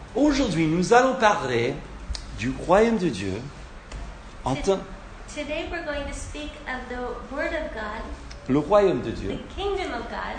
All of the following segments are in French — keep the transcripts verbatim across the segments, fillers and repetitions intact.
Aujourd'hui, nous allons parler du royaume de Dieu en tant Today we're going to speak of the Word of God, le royaume de the Dieu Kingdom of God,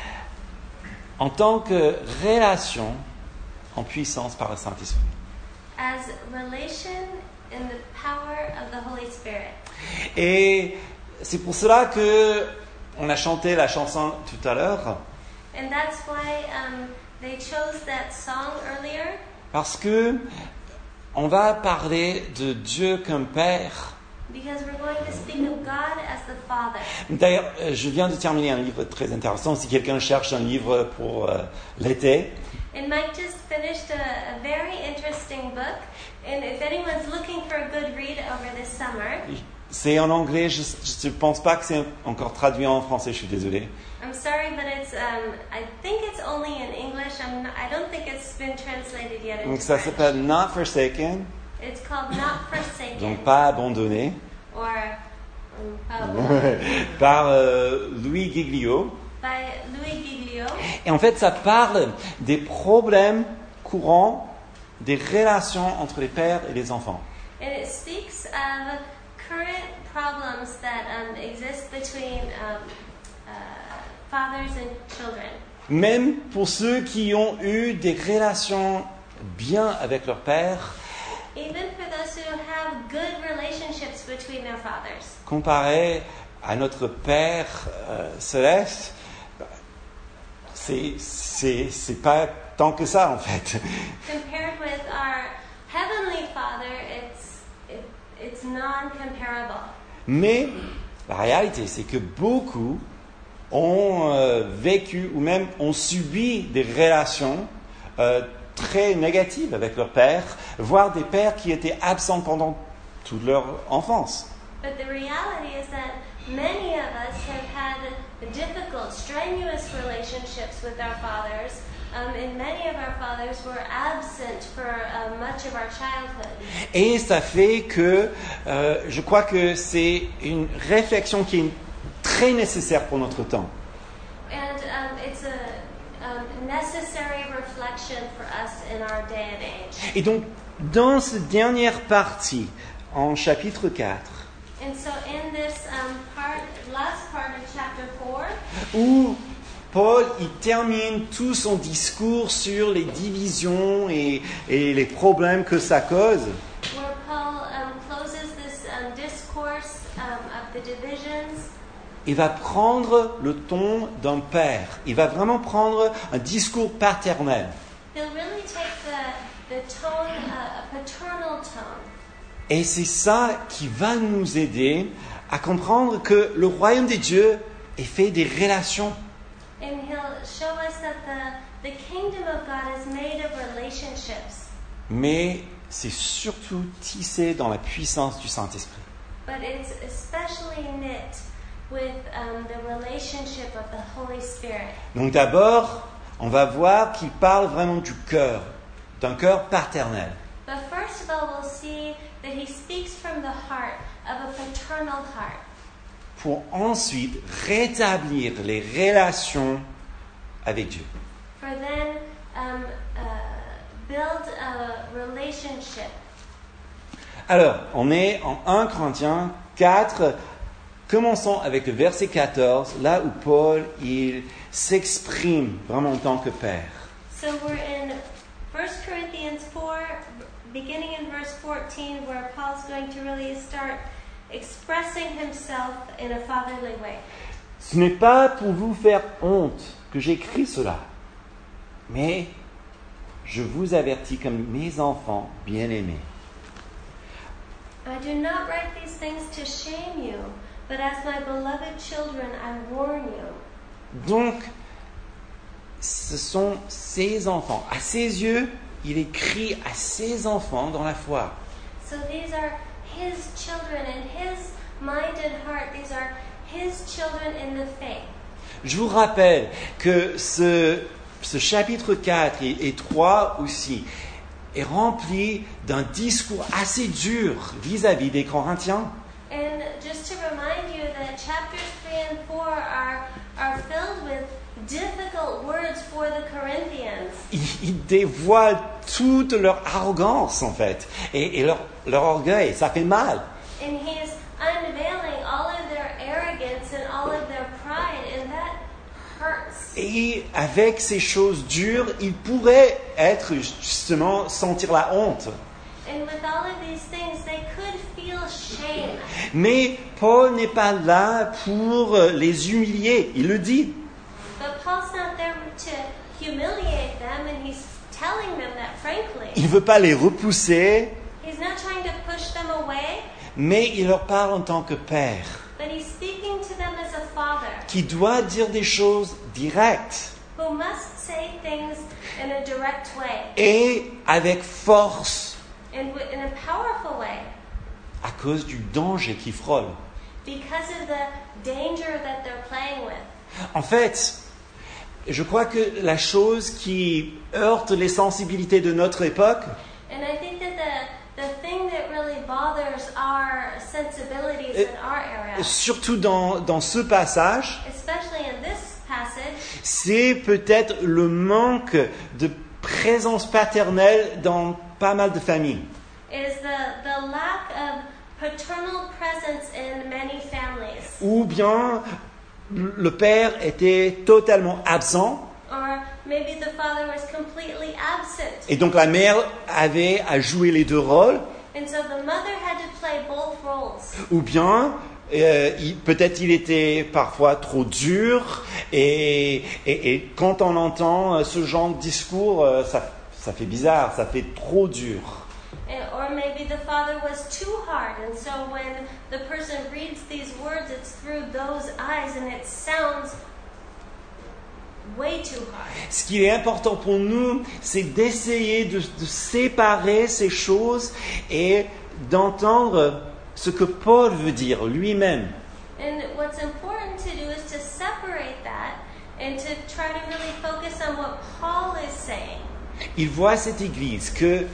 en tant que relation en puissance par le Saint-Esprit. as relation in the power of the Holy Spirit. Et c'est pour cela que on a chanté la chanson tout à l'heure, And that's why um, they chose that song earlier, parce que on va parler de Dieu comme Père. because we're going to speak of God as the Father. D'ailleurs, euh, je viens de terminer un livre très intéressant. Si quelqu'un cherche un livre pour euh, l'été, And Mike just finished a, a very interesting book, and if anyone's looking for a good read over this summer, c'est en anglais. Je ne pense pas que c'est encore traduit en français. Je suis désolé. I'm sorry, but it's um, I think it's only in English. I'm not, I don't think it's been translated yet into Donc ça French. s'appelle Not Forsaken, It's called Not Forsaken, donc pas abandonné, or um, uh, par euh, Louis Giglio. by Louis Giglio. Et en fait, ça parle des problèmes courants des relations entre les pères et les enfants. And it speaks of current problems that um, exist between um, uh, fathers and children. Même pour ceux qui ont eu des relations bien avec leur père, Even for those who have good relationships between their fathers. comparé à notre Père euh, céleste, c'est, c'est, c'est pas tant que ça en fait. Compared with our Heavenly Father, it's, it, it's non-comparable. Mais la réalité, c'est que beaucoup ont euh, vécu ou même ont subi des relations euh, très négatives avec leur père, voire des pères qui étaient absents pendant toute leur enfance. But the reality is that many of us have had difficult, strenuous relationships with our fathers, um, and many of our fathers were absent for uh, much of our childhood. Et ça fait que euh, je crois que c'est une réflexion qui est très nécessaire pour notre temps. And um, it's a um, necessary reflection for us in our day and age. Et donc, dans cette dernière partie, en chapitre quatre, And so in this um, part, last part of chapter four, où Paul il termine tout son discours sur les divisions et, et les problèmes que ça cause, where Paul um, closes this um, discourse um, of the divisions, il va prendre le ton d'un père. Il va vraiment prendre un discours paternel. he'll really take the, the tone, uh, a paternal tone. Et c'est ça qui va nous aider à comprendre que le royaume des dieux est fait des relations. And he'll show us that the, the kingdom of God is made of relationships, Mais c'est surtout tissé dans la puissance du Saint-Esprit. but it's especially knit with um, the relationship of the Holy Spirit. Donc d'abord, on va voir qu'il parle vraiment du cœur, d'un cœur paternel. But first of all, we'll see that he speaks from the heart, of a paternal heart, Pour ensuite rétablir les relations avec Dieu. for then um, uh, build a relationship. Alors, on est en premier Corinthiens quatre. Commençons avec le verset quatorze, là où Paul il s'exprime vraiment en tant que père. So we're in First Corinthians four, beginning in verse fourteen, where Paul's going to really start expressing himself in a fatherly way. Ce n'est pas pour vous faire honte que j'écris cela, mais je vous avertis comme mes enfants bien-aimés. I do not write these things to shame you, but as my beloved children, I warn you. Donc, ce sont ses enfants. À ses yeux, il écrit à ses enfants dans la foi. So these are his children in his mind and heart. These are his children in the faith. Je vous rappelle que ce, ce chapitre quatre et, et trois aussi est rempli d'un discours assez dur vis-à-vis des Corinthiens. And just to remind you that chapters three and four are, are filled with difficult words for the Corinthians. Il, il dévoile toute leur arrogance, en fait, et, et leur, leur orgueil. Ça fait mal. And he's unveiling all of their arrogance and all of their pride, and that hurts. Et avec ces choses dures, ils pourraient être, justement, sentir la honte. And with all of these things, they could feel shame. Mais Paul n'est pas là pour les humilier. Il le dit. But Paul's not there to humiliate them, and he's telling them that frankly. Il ne veut pas les repousser, He's not trying to push them away, mais il leur parle en tant que père, but he's speaking to them as a father qui doit dire des choses directes who must say things in a direct way et avec force and w- in a powerful way à cause du danger qui frôle. because of the danger that they're playing with. En fait, je crois que la chose qui heurte les sensibilités de notre époque, And I think that the, the thing that really bothers our sensibilities in our era, surtout dans, dans ce passage, especially in this passage, c'est peut-être le manque de présence paternelle dans pas mal de familles. is the, the lack of paternal presence in many families. Ou bien le père était totalement absent Or maybe the father was completely absent. et donc la mère avait à jouer les deux rôles. And so the mother had to play both roles. Ou bien euh, il- peut-être il était parfois trop dur et, et, et quand on entend euh, ce genre de discours, euh, ça, ça fait bizarre, ça fait trop dur. And, or maybe the father was too hard. And so when the person reads these words, it's through those eyes and it sounds way too hard. Ce qui est important pour nous, c'est d'essayer de, de séparer ces choses et d'entendre ce que Paul veut dire lui-même. And what's important to do is to separate that and to try to really focus on what Paul is saying. Il voit cette église que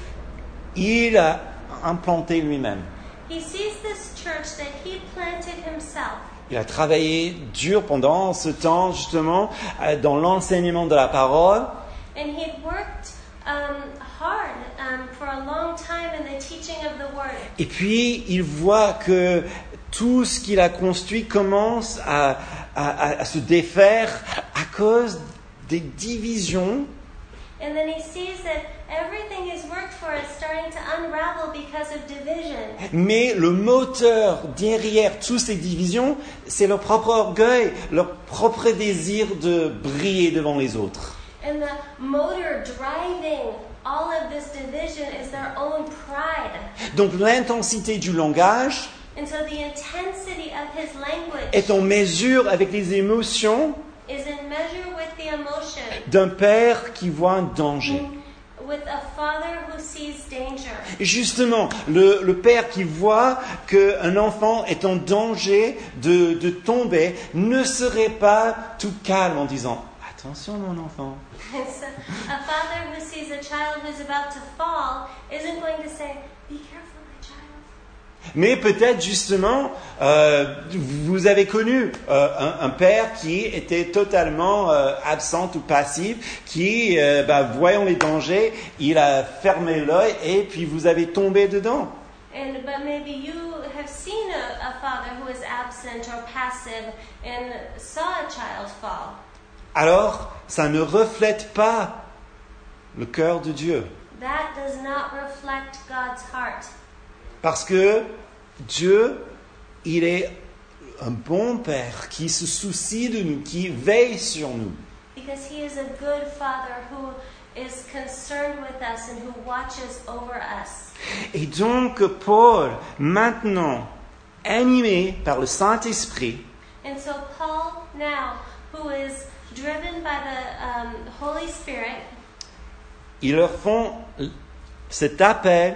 il a implantée lui-même. He sees this church that he planted himself. Il a travaillé dur pendant ce temps, justement, euh, dans l'enseignement de la parole. And he worked um, hard um, for a long time in the teaching of the word. Et puis, il voit que tout ce qu'il a construit commence à, à, à se défaire à cause des divisions. And then he sees that everything he's worked for is starting to unravel because of division. Mais le moteur derrière toutes ces divisions, c'est leur propre orgueil, leur propre désir de briller devant les autres. And the motor driving all of this division is their own pride. Donc l'intensité du langage And so the intensity of his language est en mesure avec les émotions is in measure with the emotion, d'un père qui voit un danger. with a father who sees danger. Justement, le, le père qui voit qu'un enfant est en danger de, de tomber ne serait pas tout calme en disant « Attention mon enfant ». And so a father who sees a child who's about to fall isn't going to say, "Be careful, my child." Mais peut-être justement, euh, vous avez connu euh, un, un père qui était totalement euh, absent ou passif, qui, euh, bah, voyant les dangers, il a fermé l'œil et puis vous avez tombé dedans. And but maybe you have seen a, a father who is absent or passive and saw a child fall. Alors, ça ne reflète pas le cœur de Dieu. That does not reflect God's heart. Parce que Dieu, il est un bon père qui se soucie de nous, qui veille sur nous. Because he is a good father who is concerned with us and who watches over us. Et donc, Paul, maintenant, animé par le Saint-Esprit, And so Paul now, who is driven by the um, Holy Spirit, ils leur font cet appel,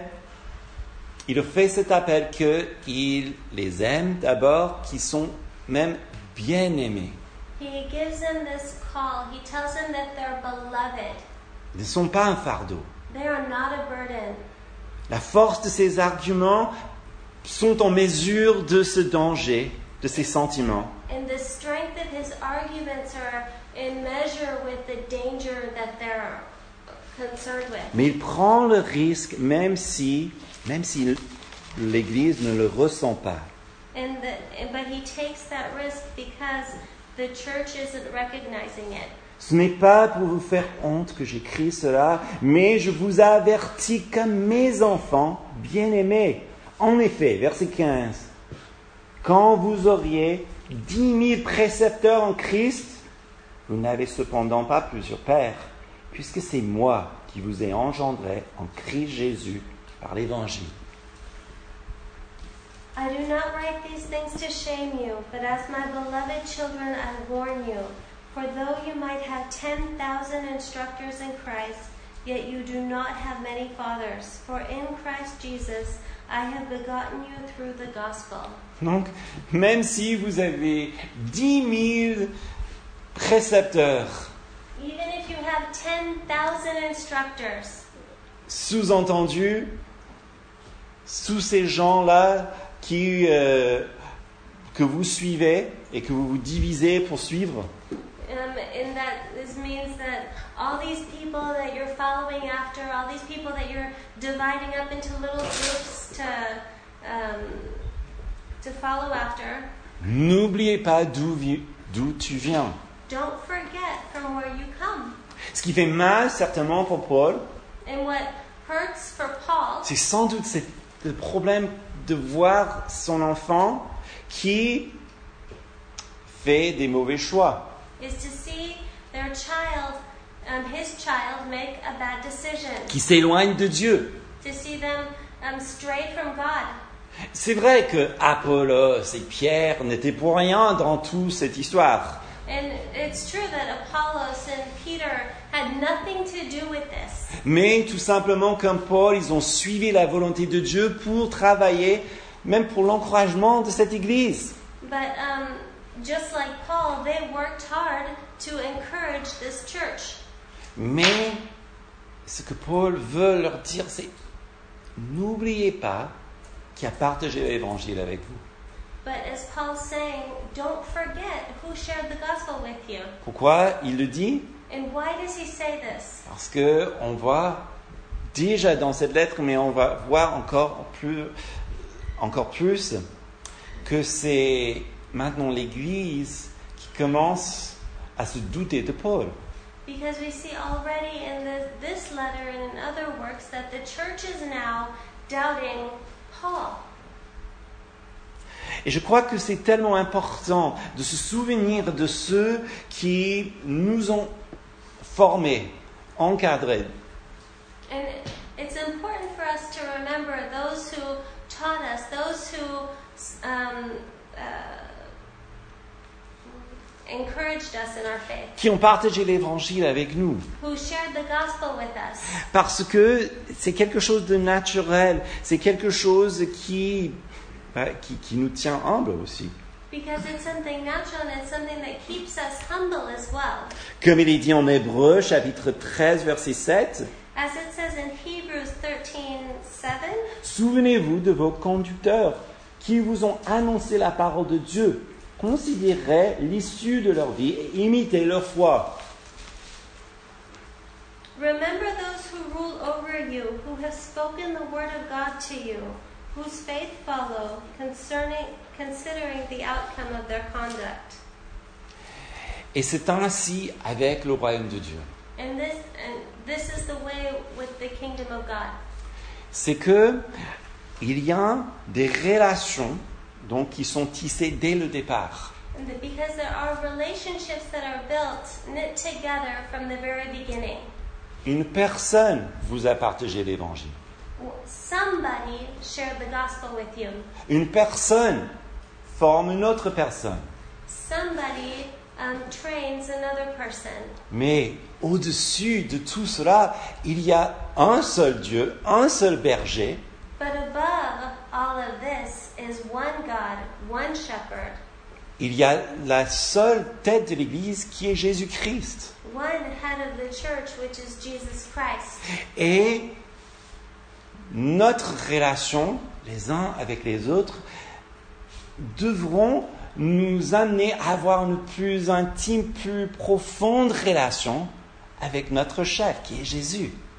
il leur fait cet appel qu'ils les aiment d'abord, qu'ils sont même bien-aimés. he gives them this call. He tells them that they're beloved. Ils ne sont pas un fardeau. They are not a burden. La force de ces arguments sont en mesure de ce danger, de ces sentiments. And the strength of his arguments are in measure with the danger that they're concerned with. Mais il prend le risque même si, même si l'Église ne le ressent pas. And the, but he takes that risk because the church isn't recognizing it. Ce n'est pas pour vous faire honte que j'écris cela, mais je vous avertis comme mes enfants bien-aimés. En effet, verset quinze, quand vous auriez dix mille précepteurs en Christ, vous n'avez cependant pas plusieurs pères, puisque c'est moi qui vous ai engendré en Christ Jésus par l'Évangile. I do not write these things to shame you, but as my beloved children I warn you. For though you might have ten thousand instructors in Christ, yet you do not have many fathers. For in Christ Jesus I have begotten you through the gospel. Donc, même si vous avez dix mille précepteurs, Even if you have ten thousand instructors, sous-entendu, sous ces gens-là qui, euh, que vous suivez et que vous vous divisez pour suivre, Um, and that this means that all these people that you're following after, all these people that you're dividing up into little groups to um, to follow after, n'oubliez pas d'où, vi- d'où tu viens. don't forget from where you come. Ce qui fait mal certainement pour Paul, And what hurts for Paul c'est sans doute cette- le problème de voir son enfant qui fait des mauvais choix. is to see their child, um, his child, make a bad decision. Qui s'éloigne de Dieu. To see them um, stray from God. C'est vrai que Apollos et Pierre n'étaient pour rien dans toute cette histoire. And it's true that Apollos and Peter had nothing to do with this. Mais tout simplement comme Paul, ils ont suivi la volonté de Dieu pour travailler, même pour l'encouragement de cette Église. But um, just like Paul, they worked hard to encourage this church. Mais ce que Paul veut leur dire, c'est n'oubliez pas qui a partagé l'Évangile avec vous. But as Paul's saying, don't forget who shared the gospel with you. Pourquoi il le dit? And why does he say this? Parce que on voit déjà dans cette lettre, mais on va voir encore plus, encore plus que c'est maintenant l'Église qui commence à se douter de Paul. Because we see already in this, this letter and in other works that the church is now doubting Paul. Et je crois que c'est tellement important de se souvenir de ceux qui nous ont formés, encadrés. And it's important for us to remember those who taught us, those who um, uh, encouraged us in our faith, Qui ont partagé l'Évangile avec nous. who shared the gospel with us. Parce que c'est quelque chose de naturel, c'est quelque chose qui, qui, qui nous tient humbles aussi. Because it's something natural and it's something that keeps us humble as well. Comme il est dit en Hébreu, chapitre treize, verset sept, As it says in Hebrews thirteen seven, souvenez-vous de vos conducteurs qui vous ont annoncé la parole de Dieu. Considérez l'issue de leur vie et imitez leur foi. remember those who rule over you, who have spoken the word of God to you, whose faith follow, concerning, considering the outcome of their conduct. Et c'est ainsi avec le royaume de Dieu. And this, and this is the way with the kingdom of God. C'est que il y a des relations donc qui sont tissées dès le départ. And the, because there are relationships that are built, knit together from the very beginning. Une personne vous a partagé l'évangile. Somebody shared the gospel with you. Une personne forme une autre personne. Somebody um, trains another person. Mais au-dessus de tout cela, il y a un seul Dieu, un seul berger, But above all of this is one God, one shepherd, il y a la seule tête de l'Église qui est Jésus-Christ. one head of the church, which is Jesus Christ. Et notre relation, les uns avec les autres, devront nous amener à avoir une plus intime, plus profonde relation avec notre chef, qui est Jésus.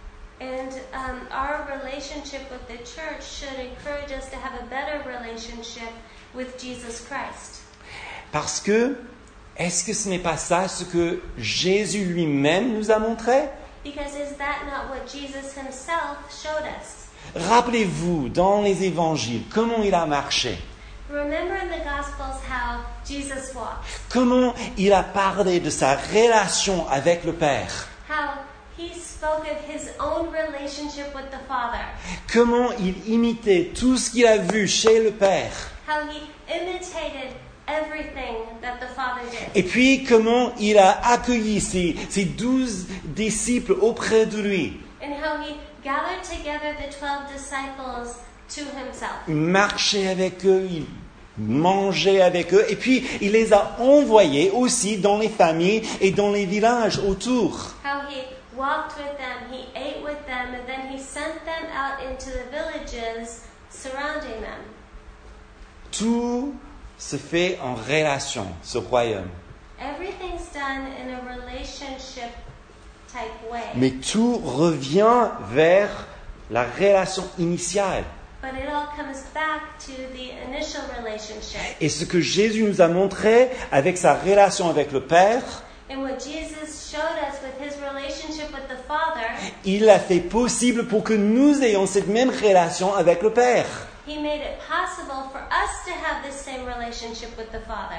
And um, our relationship with the church should encourage us to have a better relationship with Jesus Christ. Parce que, est-ce que ce n'est pas ça ce que Jésus lui-même nous a montré? Because is that not what Jesus himself showed us? Rappelez-vous, dans les évangiles, comment il a marché. Remember in the Gospels how Jesus walked, Comment il a parlé de sa relation avec le Père. how he spoke of his own relationship with the Father, Comment il imitait tout ce qu'il a vu chez le Père. how he imitated everything that the Father did, Et puis comment il a accueilli ses, ses douze disciples auprès de lui. and how he gathered together the twelve disciples to himself. Il marchait avec eux, il mangeait avec eux. Et puis il les a envoyés aussi dans les familles et dans les villages autour. How he walked with them, he ate with them, and then he sent them out into the villages surrounding them. Tout se fait en relation, ce royaume. Everything's done in a relationship type way. Mais tout revient vers la relation initiale. But it all comes back to the initial relationship. Et ce que Jésus nous a montré avec sa relation avec le Père, And what Jesus showed us with his relationship with the Father, il l'a fait possible pour que nous ayons cette même relation avec le Père. he made it possible for us to have this same relationship with the Father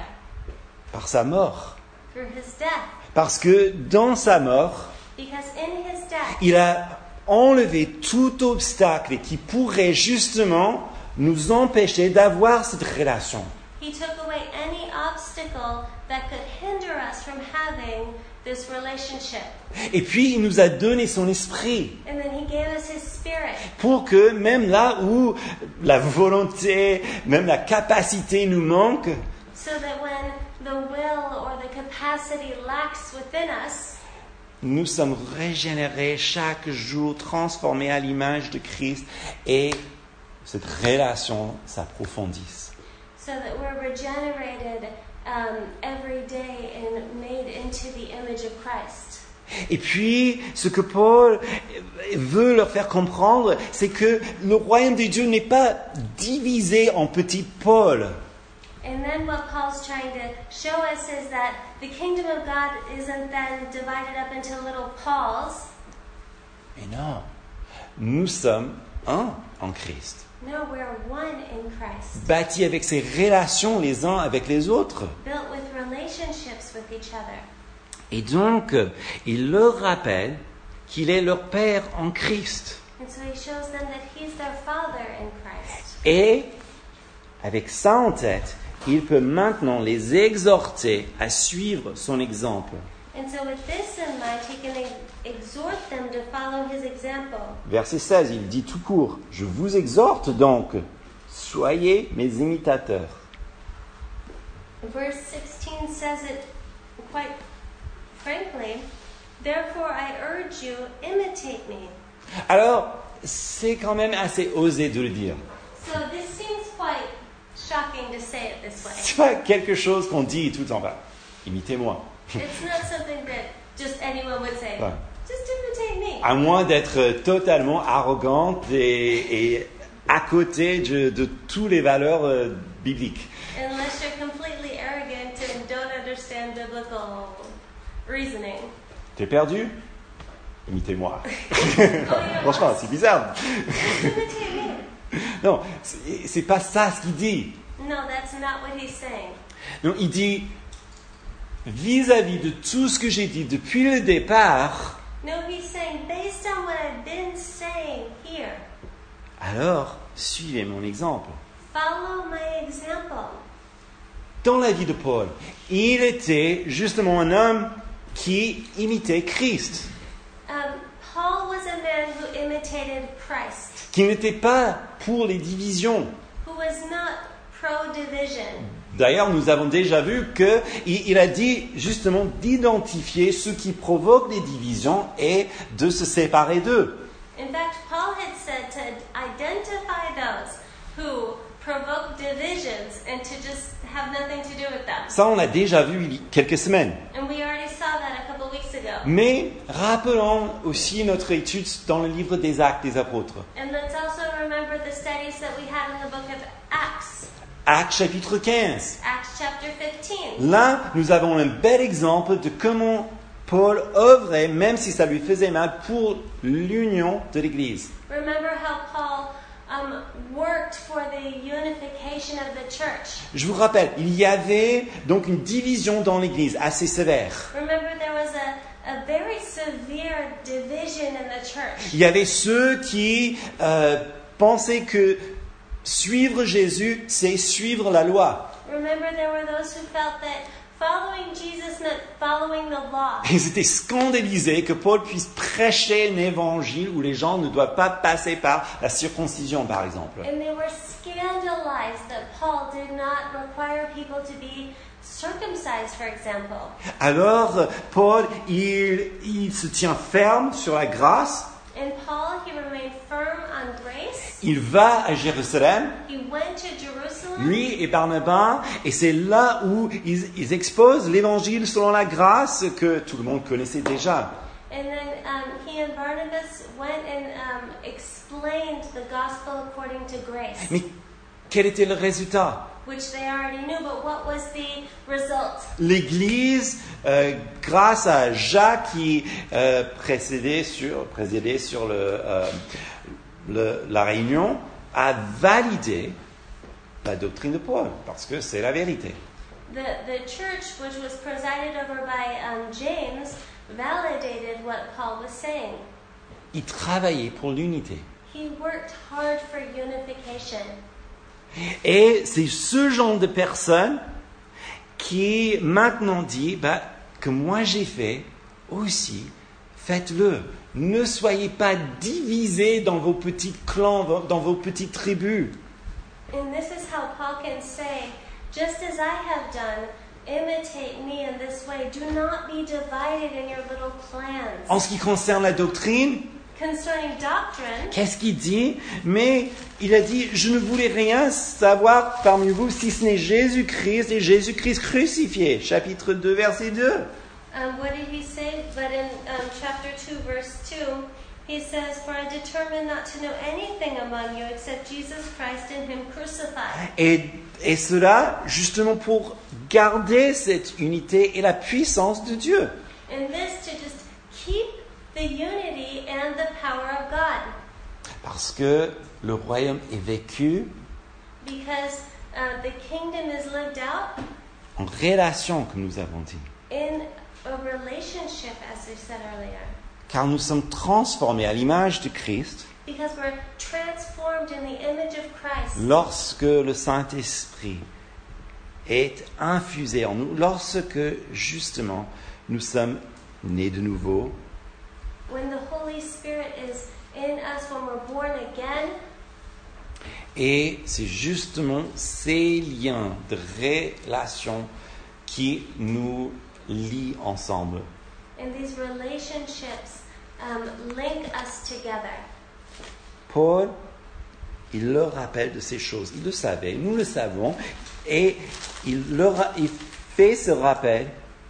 Par sa mort. through his death. Parce que dans sa mort, Because in his death, il a enlevé tout obstacle qui pourrait justement nous empêcher d'avoir cette relation. he took away any obstacle that could hinder us from having this relationship. Et puis, il nous a donné son esprit And then he gave us his spirit pour que même là où la volonté, même la capacité nous manque, so that when the will or the capacity lacks within us, nous sommes régénérés chaque jour, transformés à l'image de Christ et cette relation s'approfondisse. so that we're regenerated um, every day and made into the image of Christ. Et puis, ce que Paul veut leur faire comprendre, c'est que le royaume de Dieu n'est pas divisé en petites pôles. And then what Paul's trying to show us is that the kingdom of God isn't then divided up into little Pauls. Mais non, nous sommes un en Christ, No, we're one in Christ, bâtis avec ces relations les uns avec les autres. built with relationships with each other. Et donc, il leur rappelle qu'il est leur Père en Christ. And so he shows them that he's their Father in Christ. Et, avec ça en tête, il peut maintenant les exhorter à suivre son exemple. And so with this in mind, he can ex- exhort them to follow his example. Verset seize, il dit tout court, « Je vous exhorte donc, soyez mes imitateurs. Verse sixteen says it quite frankly, therefore I urge you, imitate me. » Alors, c'est quand même assez osé de le dire. So this seems quite shocking to say it this way. C'est pas quelque chose qu'on dit tout en bas. Imitez-moi. It's not something that just anyone would say. Ouais. Just imitate me. À moins d'être totalement arrogante et, et à côté de, de toutes les valeurs euh, bibliques. Unless you're completely arrogant and don't understand biblical reasoning. T'es perdu? Imitez-moi. Oh, yeah. Franchement, c'est bizarre. Just imitate me. Non, c'est, c'est pas ça ce qu'il dit. No, that's not what he's saying. Non, il dit, vis-à-vis de tout ce que j'ai dit depuis le départ, No, he's saying, based on what I've been saying here, alors suivez mon exemple. follow my example. Dans la vie de Paul, il était justement un homme qui imitait Christ, Um, Paul was a man who imitated Christ, qui n'était pas pour les divisions. who was not pro-division. D'ailleurs, nous avons déjà vu qu'il il a dit justement d'identifier ceux qui provoquent des divisions et de se séparer d'eux. In fact, Paul had said to identify those who provoke divisions and to just have nothing to do with them. Ça, on l'a déjà vu il y a quelques semaines. And we already saw that a couple weeks ago. Mais rappelons aussi notre étude dans le livre des Actes des Apôtres. And let's also remember the studies that we had in the book of Acts, Actes chapitre quinze. Acts chapter fifteen. Là, nous avons un bel exemple de comment Paul œuvrait, même si ça lui faisait mal, pour l'union de l'Église. Remember how Paul um, worked for the unification of the church. Je vous rappelle, il y avait donc une division dans l'Église assez sévère. Remember there was a, a very severe division in the church. Il y avait ceux qui euh, pensaient que suivre Jésus, c'est suivre la loi. Remember there were those who felt that following Jesus meant following the law. Ils étaient scandalisés que Paul puisse prêcher un évangile où les gens ne doivent pas passer par la circoncision, par exemple. And they were scandalized that Paul did not require people to be circumcised, for example. Alors, Paul, il, il se tient ferme sur la grâce. And Paul, he remained firm on grace. Il va à Jérusalem, He went to Jerusalem. lui et Barnabas, et c'est là où ils, ils exposent l'évangile selon la grâce que tout le monde connaissait déjà. And then um, he and Barnabas went and um, explained the gospel according to grace, Mais quel était le résultat? which they already knew, but what was the result? L'Église, euh, grâce à Jacques qui euh, précédait sur, présidait sur le, euh, le- la réunion, a validé la doctrine de Paul, parce que c'est la vérité. The, the church, which was presided over by um, James, validated what Paul was saying. Il travaillait pour l'unité. He worked hard for unification. Et c'est ce genre de personne qui maintenant dit bah, que moi j'ai fait aussi, faites-le. Ne soyez pas divisés dans vos petits clans, dans vos petites tribus. And this is how Paul can say, just as I have done, imitate me in this way. Do not be divided in your little clans. En ce qui concerne la doctrine, Concerning doctrine, qu'est-ce qu'il dit? Mais il a dit, je ne voulais rien savoir parmi vous si ce n'est Jésus-Christ et Jésus-Christ crucifié. Chapitre deux, verset deux. um, what did he say? But in um, chapter two, verse two, he says, For I determined not to know anything among you except Jesus Christ and him crucified. Et, et cela, justement, pour garder cette unité et la puissance de Dieu. And this to just keep the unity and the power of God. Parce que le royaume est vécu Because uh, the kingdom is lived out en relation, comme nous avons dit. in a relationship, as we said earlier. Car nous sommes transformés à l'image de Christ Because we're transformed in the image of Christ. lorsque le Saint-Esprit est infusé en nous, lorsque justement nous sommes nés de nouveau. When the Holy Spirit is in us, when we're born again, Et c'est justement ces liens de relation qui nous lient ensemble. and these relationships um, link us together. Paul, il leur rappelle de ces choses. Il le savait, nous le savons, et il, leur, il fait ce rappel.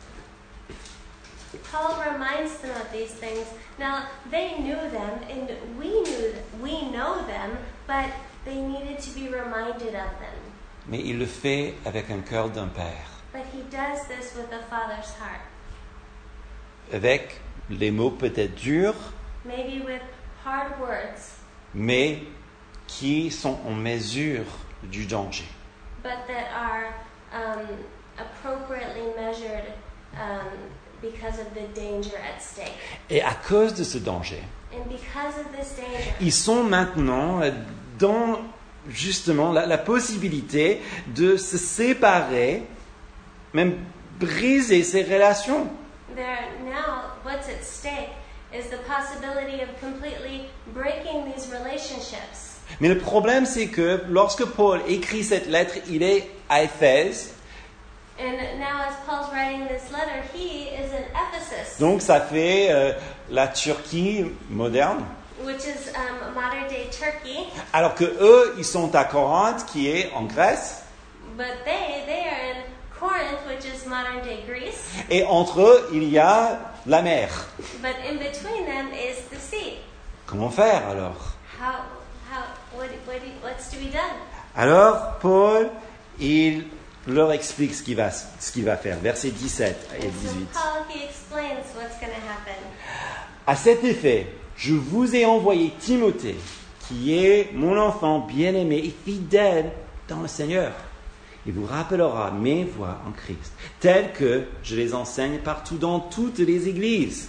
Paul reminds them of these things. Now, they knew them, and we knew, we know them, but they needed to be reminded of them. Mais il le fait avec un cœur d'un père, But he does this with a father's heart, avec les mots peut-être durs, maybe with hard words, mais qui sont en mesure du danger. but that are um, appropriately measured um, because of the danger at stake. Et à cause de ce danger, And because of this danger, ils sont maintenant dans justement la, la possibilité de se séparer, même briser ces relations. there now what's at stake is the possibility of completely breaking these relationships. Mais le problème, c'est que lorsque Paul écrit cette lettre, il est à Éphèse, And now, as Paul's writing this letter, he is in Ephesus, donc ça fait euh, la Turquie moderne, which is um, modern day Turkey. alors que eux, ils sont à Corinthe, qui est en Grèce, But they they are in Corinth, which is modern day Greece. et entre eux, il y a la mer. But in between them is the sea. Comment faire alors? How, how, what, what, what's to be done? Alors, Paul, il leur explique ce qu'il va, ce qu'il va faire. Versets dix-sept et And so dix-huit. Paul, he explains what's going to happen. À cet effet, je vous ai envoyé Timothée, qui est mon enfant bien-aimé et fidèle dans le Seigneur. Il vous rappellera mes voies en Christ, telles que je les enseigne partout dans toutes les églises.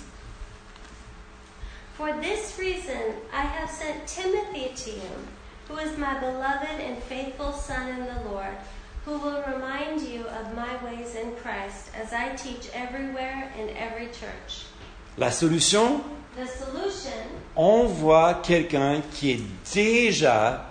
For this reason, I have sent Timothy to you, who is my beloved and faithful son in the Lord, who will remind you of my ways in Christ, as I teach everywhere in every church. La solution, The solution envoie quelqu'un qui est déjà,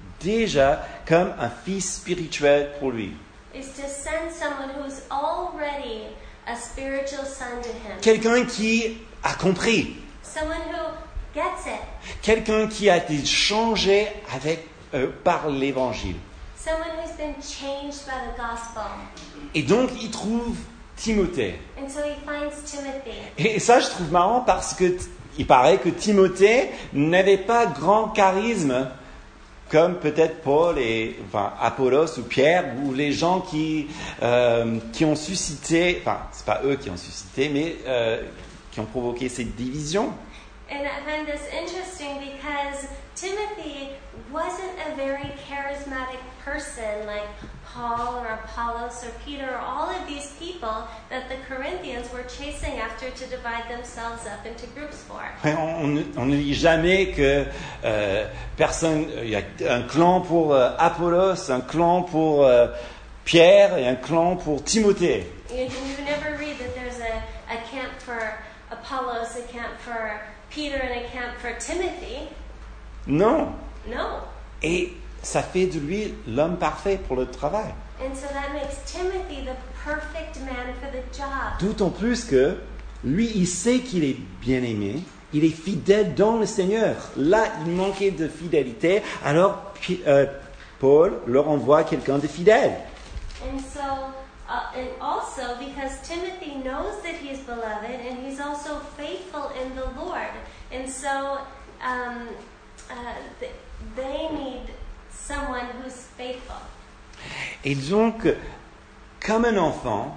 déjà comme un fils spirituel pour lui. is to send someone who's already a spiritual son to him. Quelqu'un qui a compris. Someone who gets it. Quelqu'un qui a été changé avec, euh, par l'évangile. Someone who's been changed by the gospel. Et donc, il trouve Timothée. And so he finds Timothy. Et ça, je trouve marrant parce que t- il paraît que Timothée n'avait pas grand charisme comme peut-être Paul et enfin, Apollos ou Pierre ou les gens qui, euh, qui ont suscité, enfin, c'est pas eux qui ont suscité, mais euh, qui ont provoqué cette division. And I find this interesting because Timothy wasn't a very charismatic person like Paul or Apollos or Peter or all of these people that the Corinthians were chasing after to divide themselves up into groups for. On, on, on ne dit jamais que euh, personne, il y a un clan pour euh, Apollos, un clan pour euh, Pierre et un clan pour Timothée. You, you never read that there's a, a camp for Apollos, a camp for Peter, and a camp for Timothy. Non. No. Et ça fait de lui l'homme parfait pour le travail. And so that makes Timothy the perfect man for the job. D'autant plus que lui, il sait qu'il est bien-aimé, il est fidèle dans le Seigneur. Là, il manquait de fidélité, alors Pi- euh, Paul leur envoie quelqu'un de fidèle. And so, uh, and also because Timothy knows that he's beloved and he's also faithful in the Lord. And so, um, uh, th- they need someone who's faithful. Et donc, comme un enfant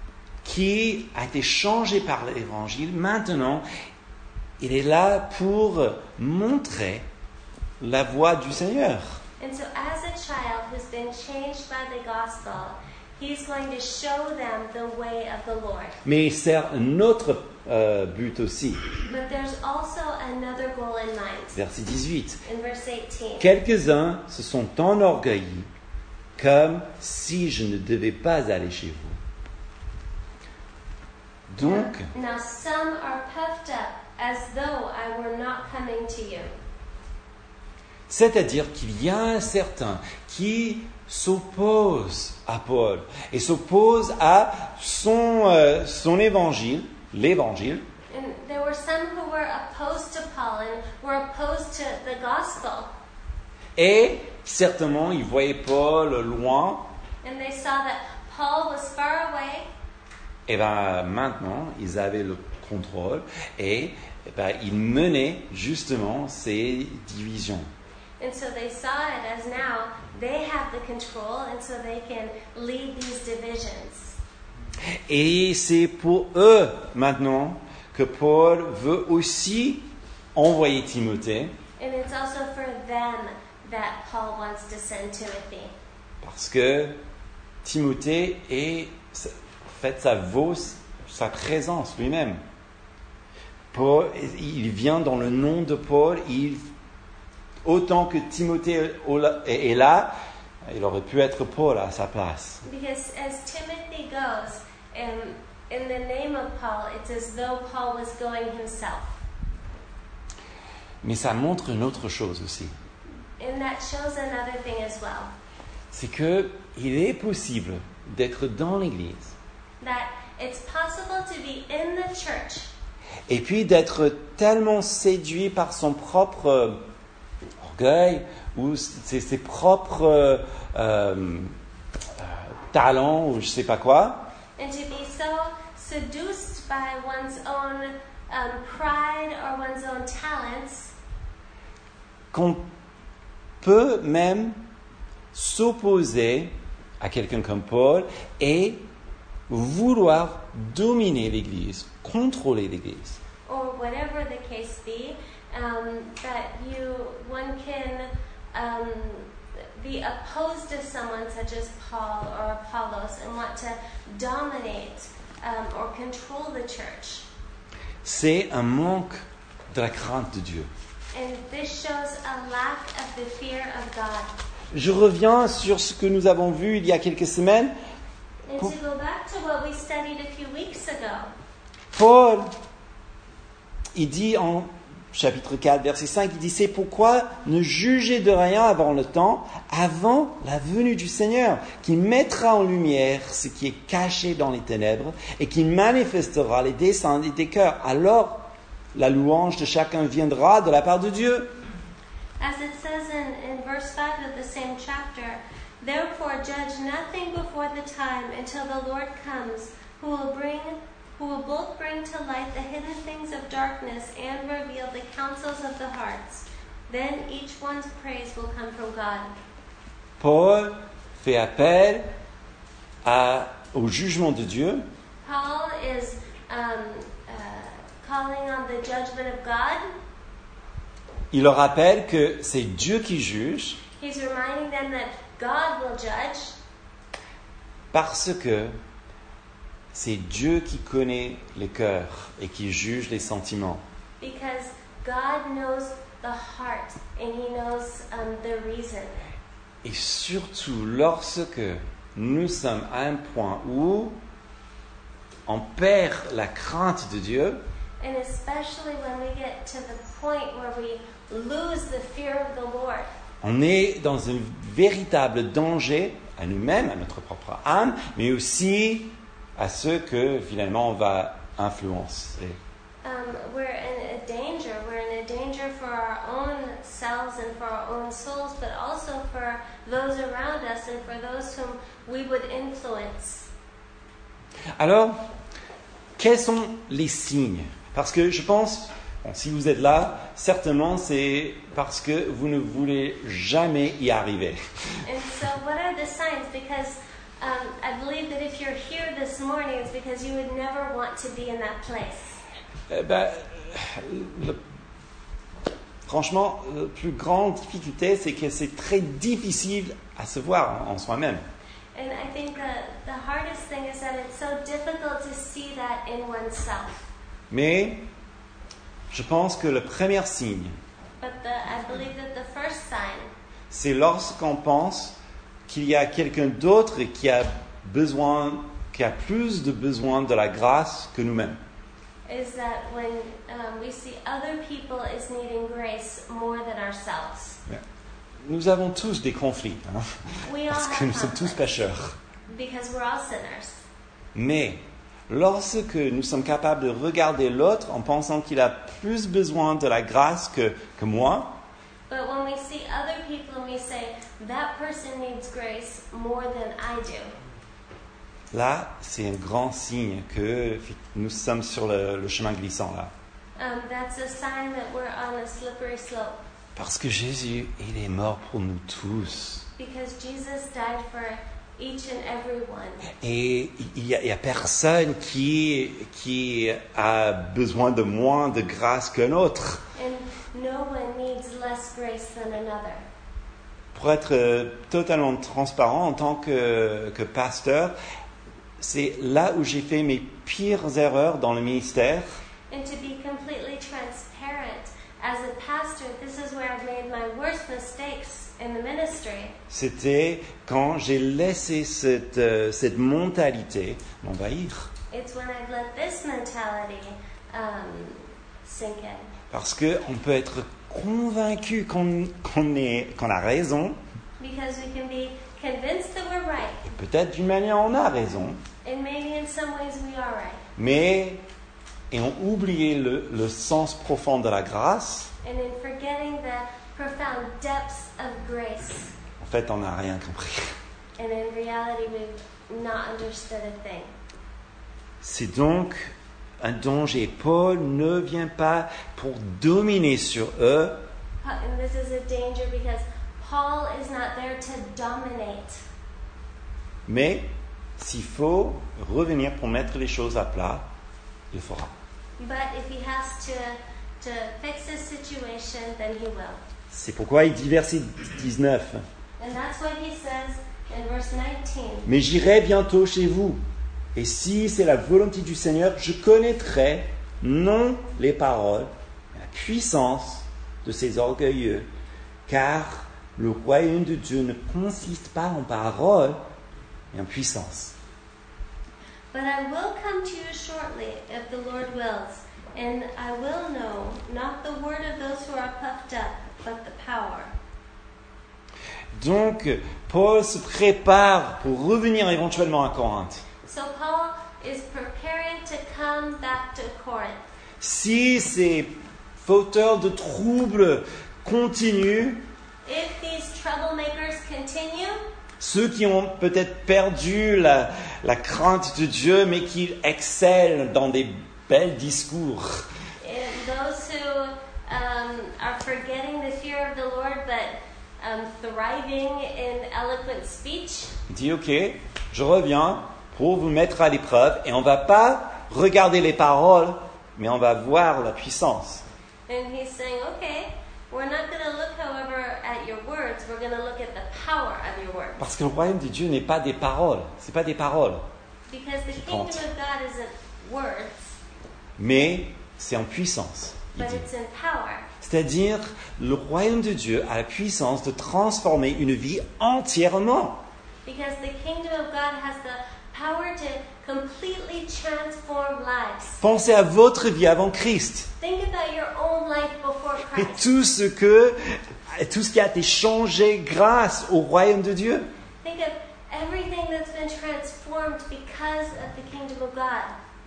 qui a été changé par l'Évangile, maintenant, il est là pour montrer la voie du Seigneur. And so, as a child who's been changed by the gospel, he's going to show them the way of the Lord. Mais il sert un autre euh, but aussi. But there's also another goal in mind. Verset dix-huit. In verse eighteen. Quelques-uns se sont enorgueillis comme si je ne devais pas aller chez vous. Donc, Now some are puffed up as though I were not coming to you. c'est-à-dire qu'il y a un certain qui s'oppose à Paul et s'oppose à son, euh, son évangile, l'évangile, And there were some who were opposed to Paul and were opposed to the gospel. et certainement ils voyaient Paul loin. And they saw that Paul was far away. Et bien maintenant, ils avaient le contrôle et, eh ben, ils menaient justement ces divisions. And so they saw it as now they have the control and so they can lead these divisions. Et c'est pour eux maintenant que Paul veut aussi envoyer Timothée, And it's also for them that Paul wants to send Timothy. parce que Timothée est, en fait, ça vaut sa présence lui-même. Paul, il vient dans le nom de Paul, il, autant que Timothée est là, il aurait pu être Paul à sa place. Because as Timothy goes, um, in the name of Paul, it's as though Paul was going himself. Mais ça montre une autre chose aussi. And that shows another thing as well. C'est que il est possible d'être dans l'Église That it's possible to be in the church et puis d'être tellement séduit par son propre euh, orgueil ou ses, ses propres euh, euh, talents ou je sais pas quoi, and to be so seduced by one's own um, pride or one's own talents, qu'on peut même s'opposer à quelqu'un comme Paul et vouloir dominer l'Église, contrôler l'Église. or whatever the case be, um, that you one can um, be opposed to someone such as Paul or Apollos and want to dominate um, or control the church. C'est un manque de la crainte de Dieu. And this shows a lack of the fear of God. Je reviens sur ce que nous avons vu il y a quelques semaines. And to go back to what we studied a few weeks ago, Paul, il dit en chapitre quatre, verset cinq, il dit « C'est pourquoi ne jugez de rien avant le temps, avant la venue du Seigneur, qui mettra en lumière ce qui est caché dans les ténèbres et qui manifestera les desseins des cœurs. Alors, la louange de chacun viendra de la part de Dieu. » as it says in, in verse five of the same chapter, therefore judge nothing before the time until the Lord comes, who will bring, who will both bring to light the hidden things of darkness and reveal the counsels of the hearts. Then each one's praise will come from God. Paul fait appel à, au jugement de Dieu. Paul is um, uh, calling on the judgment of God. Il leur rappelle que c'est Dieu qui juge He's reminding them that God will judge parce que c'est Dieu qui connaît les cœurs et qui juge les sentiments. because God knows the heart and He knows um, the reason. Et surtout lorsque nous sommes à un point où on perd la crainte de Dieu, And especially when we get to the point where we lose the fear of the Lord. on est dans un véritable danger à nous-mêmes, à notre propre âme, mais aussi à ceux que finalement on va influencer. Um, we're in a danger. We're in a danger for our own selves and for our own souls, but also for those around us and for those whom we would influence. Alors, quels sont les signes? Parce que je pense, bon, si vous êtes là, certainement c'est parce que vous ne voulez jamais y arriver. And so, what are the signs? Because um, I believe that if you're here this morning, it's because you would never want to be in that place. Eh ben, le- franchement, la plus grande difficulté, c'est que c'est très difficile à se voir en, en soi-même. And I think the, the hardest thing is that it's so difficult to see that in oneself. Mais je pense que le premier signe, But the, I believe that the first sign c'est lorsqu'on pense qu'il y a quelqu'un d'autre qui a besoin, qui a plus de besoin de la grâce que nous-mêmes. is that when um, we see other people is needing grace more than ourselves. Nous avons tous des conflits, hein, We all parce que nous have sommes tous conflict pécheurs. because we're all sinners. Mais lorsque nous sommes capables de regarder l'autre en pensant qu'il a plus besoin de la grâce que, que moi, But when we see other people and we say, that person needs grace more than I do, là, c'est un grand signe que nous sommes sur le, le chemin glissant là. um, that's a sign that we're on a slippery slope. Parce que Jésus, il est mort pour nous tous. Because Jesus died for each and every one. Et il n'y a, il y a personne qui, qui a besoin de moins de grâce qu'un autre. And no one needs less grace than another. Pour être euh, totalement transparent en tant que, que pasteur, c'est là où j'ai fait mes pires erreurs dans le ministère. And to be completely transparent, as a pastor, this is where I've made my worst mistakes in the ministry. C'était quand j'ai laissé cette, euh, cette mentalité m'envahir. It's when I've let this mentality um, sink in. Parce qu'on peut être convaincu qu'on, qu'on, est, qu'on a raison. Because we can be convinced that we're right, Peut-être d'une manière on a raison. and maybe in some ways we are right. Mais et ont oublié le, le sens profond de la grâce. And in forgetting the profound depths of grace, En fait, on n'a rien compris. and in reality we've not understood a thing. C'est donc un danger. Paul ne vient pas pour dominer sur eux, And this is a danger because Paul is not there to dominate. mais s'il faut revenir pour mettre les choses à plat, il le fera. But if he has to, to fix his situation, then he will. C'est pourquoi il dit verset dix-neuf. And that's what he says in verse nineteen. Mais j'irai bientôt chez vous. Et si c'est la volonté du Seigneur, je connaîtrai non les paroles, mais la puissance de ces orgueilleux. Car le royaume de Dieu ne consiste pas en paroles, mais en puissance. But I will come to you shortly, if the Lord wills, and I will know not the word of those who are puffed up, but the power. Donc, Paul se prépare pour revenir éventuellement à Corinthe. So Paul is preparing to come back to Corinth. Si ces fauteurs de troubles continuent, If these troublemakers continue, ceux qui ont peut-être perdu la, la crainte de Dieu, mais qui excellent dans des bels discours, and those who um, are forgetting the fear of the Lord but um, thriving in eloquent speech, il dit ok, je reviens pour vous mettre à l'épreuve et on va pas regarder les paroles, mais on va voir la puissance. and he's saying, okay, we're not going to look, however, at your words. We're going to look at the power of your words. Parce que le royaume de Dieu n'est pas des paroles, c'est pas des paroles, Because the Qui kingdom compte. of God isn't words, mais c'est en puissance. Il but dit. it's in power. C'est-à-dire, le royaume de Dieu a la puissance de transformer une vie entièrement. Because the kingdom of God has the power to completely transform lives. Pensez à votre vie avant Christ Think about your own life before et Christ. tout ce que, tout ce qui a été changé grâce au royaume de Dieu. Think of everything that's been transformed because of the kingdom of God.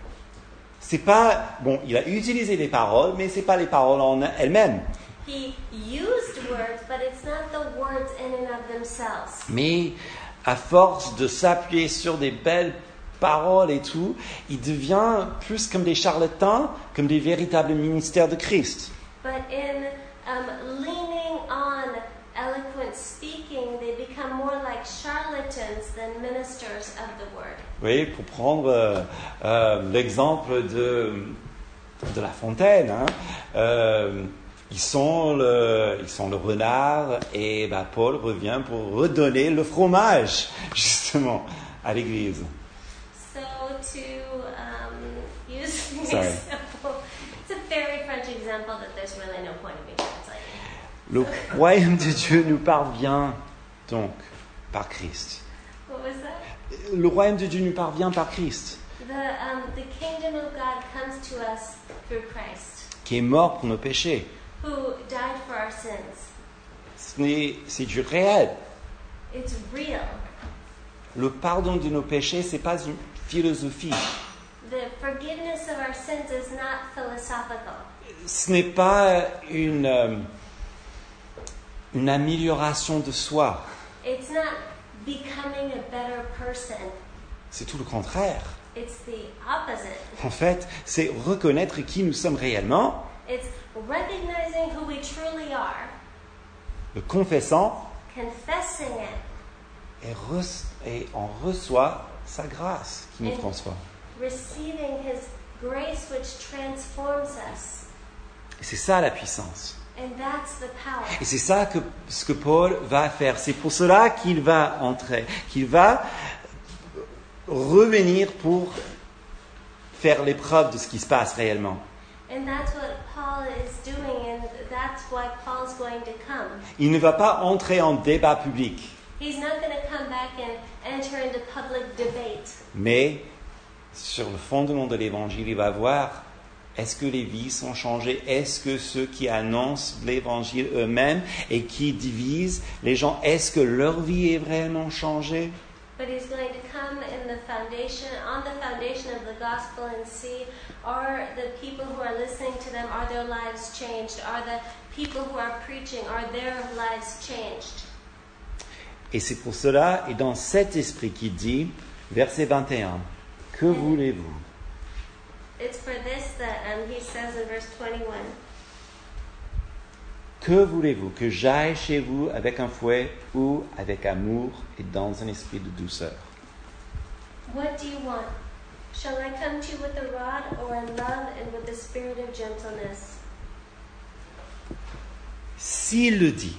C'est pas bon, il a utilisé les paroles, mais c'est pas les paroles en elles-mêmes. He used words, but it's not the words in and of themselves. Mais à force de s'appuyer sur des belles paroles et tout, il devient plus comme des charlatans, comme des véritables ministères de Christ. But in um, leaning on eloquent speaking, they become more like charlatans than ministers of the word. Oui, pour prendre euh, euh, l'exemple de, de La Fontaine, hein, euh, ils, sont le, ils sont le renard et bah, Paul revient pour redonner le fromage, justement, à l'église. So to um, use an Sorry. example, it's a very French example that there's really no point in me translating. Le royaume de Dieu nous parvient donc par Christ. What was that? Le royaume de Dieu nous parvient par Christ, The um, the kingdom of God comes to us through Christ, qui est mort pour nos péchés. who died for our sins. Ce n'est- C'est du réel. It's real. Le pardon de nos péchés, c'est pas une philosophie. The forgiveness of our sins is not philosophical. Ce n'est pas une, euh, une amélioration de soi. It's not becoming a better person. C'est tout le contraire. It's the opposite. En fait, c'est reconnaître qui nous sommes réellement, It's recognizing who we truly are, le confessant, confessing it, et, re- et on reçoit sa grâce qui nous transforme. receiving His grace which transforms us. Et c'est ça la puissance. And that's the power. Et c'est ça que, ce que Paul va faire. C'est pour cela qu'il va entrer, qu'il va revenir pour faire l'épreuve de ce qui se passe réellement. And that's what Paul is doing, and that's why Paul's going to come. Il ne va pas entrer en débat public, He's not going to come back and enter into public debate. mais sur le fondement de l'évangile, il va voir est-ce que les vies sont changées, est-ce que ceux qui annoncent l'évangile eux-mêmes et qui divisent les gens, est-ce que leur vie est vraiment changée? But he's going to come in the foundation, on the foundation of the gospel, and see, are the people who are listening to them, are their lives changed? Are the people who are preaching, are their lives changed? Et c'est pour cela, et dans cet esprit qui dit, verset vingt et un, que voulez-vous? It's for this that um, he says in verse twenty-one. Que voulez-vous, que j'aille chez vous avec un fouet ou avec amour et dans un esprit de douceur? What do you want? Shall I come to you with a rod, or in love and with the spirit of gentleness? S'il le dit,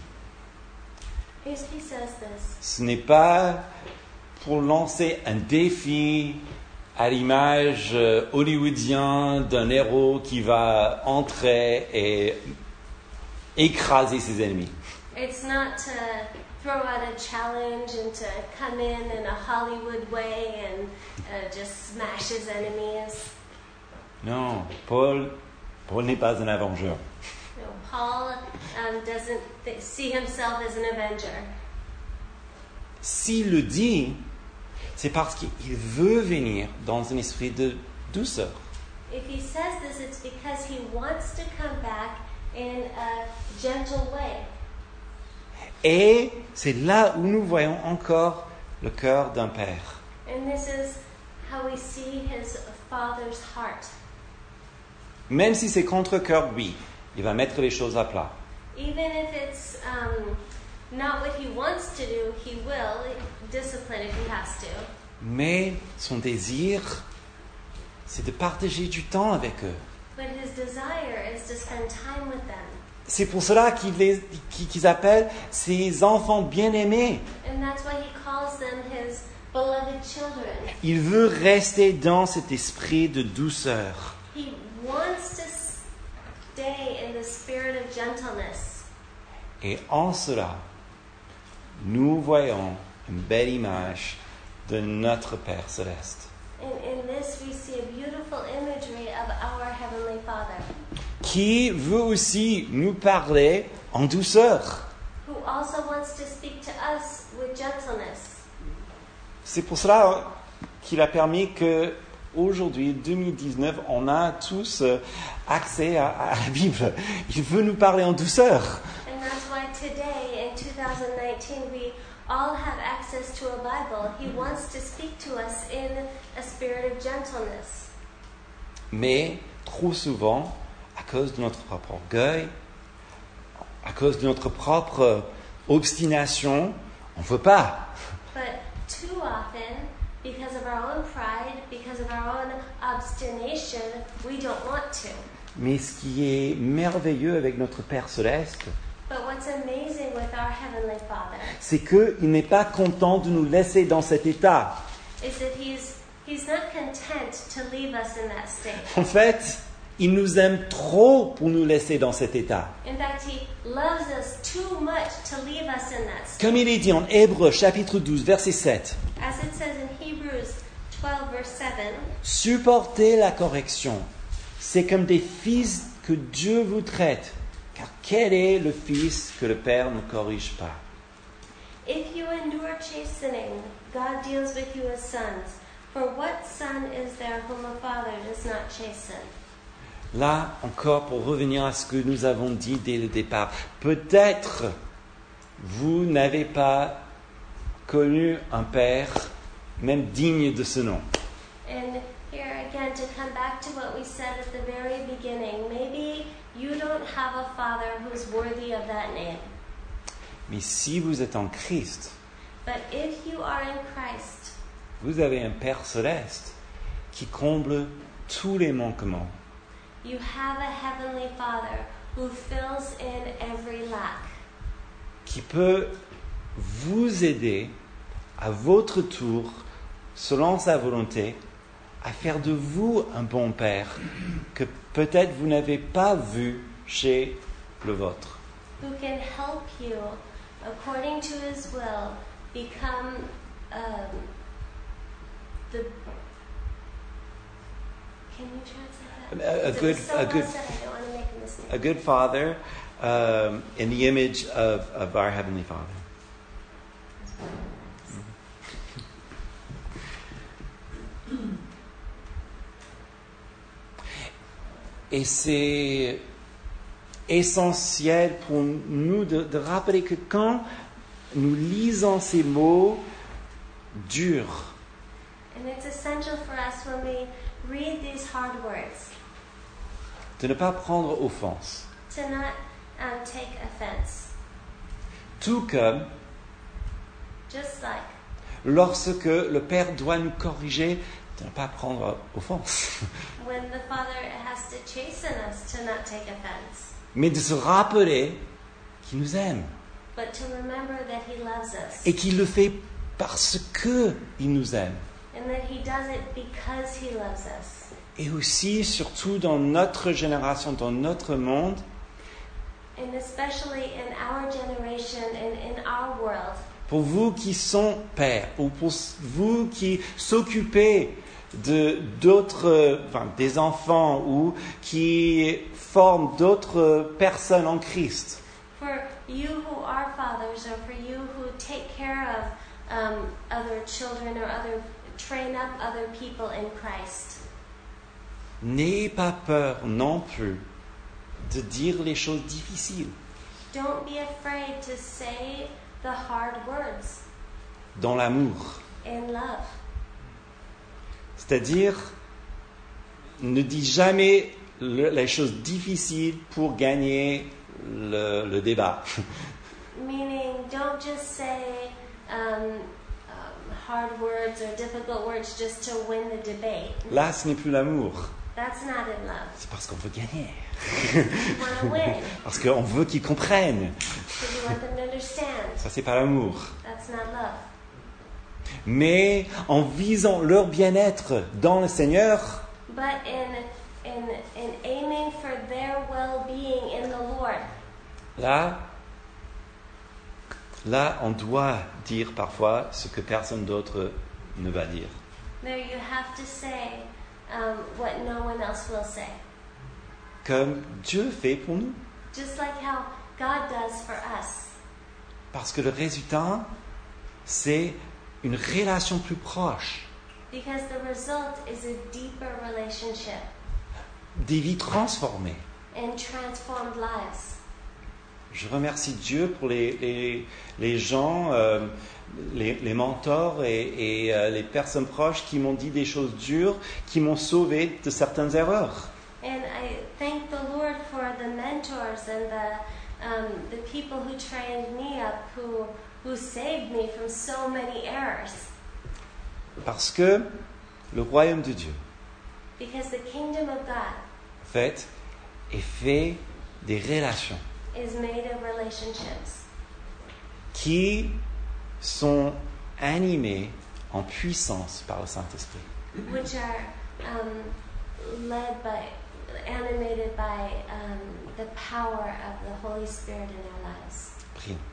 If he says this, ce n'est pas pour lancer un défi à l'image euh, hollywoodien d'un héros qui va entrer et écraser ses ennemis. it's not to throw out a challenge and to come in in a Hollywood way and uh, just smash his enemies. Non, Paul, Paul n'est pas un avengeur. You know, Paul um, doesn't th- see himself as an avenger. S'il le dit, c'est parce qu'il veut venir dans un esprit de douceur. If he says this, it's because he wants to come back in a gentle way. Et c'est là où nous voyons encore le cœur d'un père. And this is how we see his father's heart. Même si c'est contre-cœur, oui, il va mettre les choses à plat. Even if it's um, not what he wants to do, he will discipline if he has to. Mais son désir, c'est de partager du temps avec eux. But his desire is to spend time with them. C'est pour cela qu'ils, les, qu'ils appellent ses enfants bien-aimés. And that's why he calls them his beloved children. Il veut rester dans cet esprit de douceur. He wants to stay in the spirit of gentleness. Et en cela, nous voyons une belle image de notre Père céleste, In, in this, we see a beautiful imagery of our Heavenly Father, qui veut aussi nous parler en douceur. who also wants to speak to us with gentleness. C'est pour cela qu'il a permis que aujourd'hui, deux mille dix-neuf, on a tous accès à, à la Bible. Il veut nous parler en douceur. And that's why today, in two thousand nineteen, we all have access to a Bible. He wants to speak to us in a spirit of gentleness. Mais trop souvent, à cause de notre propre orgueil, à cause de notre propre obstination, on ne veut pas. But too often, because of our own pride, because of our own obstination, we don't want to. Mais ce qui est merveilleux avec notre Père céleste, But what's amazing with our Heavenly Father c'est qu'il n'est pas content de nous laisser dans cet état. is that He's He's not content to leave us in that state. En fait, il nous aime trop pour nous laisser dans cet état. In fact, He loves us too much to leave us in that state. Comme il est dit en Hébreux chapitre douze, verset sept. As it says in Hebrews twelve, verse seven, Supportez la correction. C'est comme des fils que Dieu vous traite. Car quel est le fils que le Père ne corrige pas? if you endure chastening, God deals with you as sons. For what son is there whom a father does not chasten? Là, encore pour revenir à ce que nous avons dit dès le départ, peut-être vous n'avez pas connu un Père même digne de ce nom. And here again, to come back to what we said at the very beginning, maybe you don't have a father who's worthy of that name. Mais si vous êtes en Christ, But if you are in Christ, vous avez un Père céleste qui comble tous les manquements. you have a heavenly Father who fills in every lack, Qui peut vous aider à votre tour, selon sa volonté, à faire de vous un bon Père que peut-être vous n'avez pas vu chez le vôtre. who can help you, according to His will, become um, the. Can you translate that? A- a Because it good- was so a well good- said, I don't want to make a mistake. A good father um, in the image of, of our Heavenly Father. Et c'est essentiel pour nous de, de rappeler que quand nous lisons ces mots durs, And it's essential for us when we read these hard words. de ne pas prendre offense. to not um, take offense. Tout comme Just like lorsque le Père doit nous corriger, de ne pas prendre offense, when the Father has to chasten us, to not take offense, mais de se rappeler qu'il nous aime but to remember that He loves us et qu'il le fait parce que il nous aime. and that He does it because He loves us. Et aussi, surtout dans notre génération, dans notre monde, And especially in our generation and in our world, pour vous qui sont pères, ou pour vous qui s'occupez de d'autres, enfin, des enfants ou qui forment d'autres personnes en Christ, for you who are fathers or for you who take care of um, other children or other train up other people in Christ, n'ayez pas peur non plus de dire les choses difficiles don't be afraid to say the hard words dans l'amour. in love. C'est-à-dire, ne dis jamais le- les choses difficiles pour gagner le, le débat. Meaning, don't just say um, um, hard words or difficult words just to win the debate. Là, ce n'est plus l'amour. That's not in love. C'est parce qu'on veut gagner. You want to win Parce qu'on veut qu'ils comprennent. because you want them to understand. Ça, c'est pas l'amour. That's not love. Mais en visant leur bien-être dans le Seigneur, But in in in aiming for their well-being in the Lord, là, là, on doit dire parfois ce que personne d'autre ne va dire. there you have to say um, what no one else will say. Comme Dieu fait pour nous. Just like how God does for us. Parce que le résultat, c'est une relation plus proche, Because the result is a deeper relationship des vies transformées. and transformed lives. Je remercie Dieu pour les, les, les gens, euh, les, les mentors et, et euh, les personnes proches qui m'ont dit des choses dures, qui m'ont sauvé de certaines erreurs. And I thank the Lord for the mentors and the um, the people who trained me up, who who saved me from so many errors. Parce que le royaume de Dieu, Because the kingdom of God en fait, est fait des relations is made of relationships qui sont animées en puissance par le Saint-Esprit. which are um, led by, animated by um, the power of the Holy Spirit in our lives. Prions.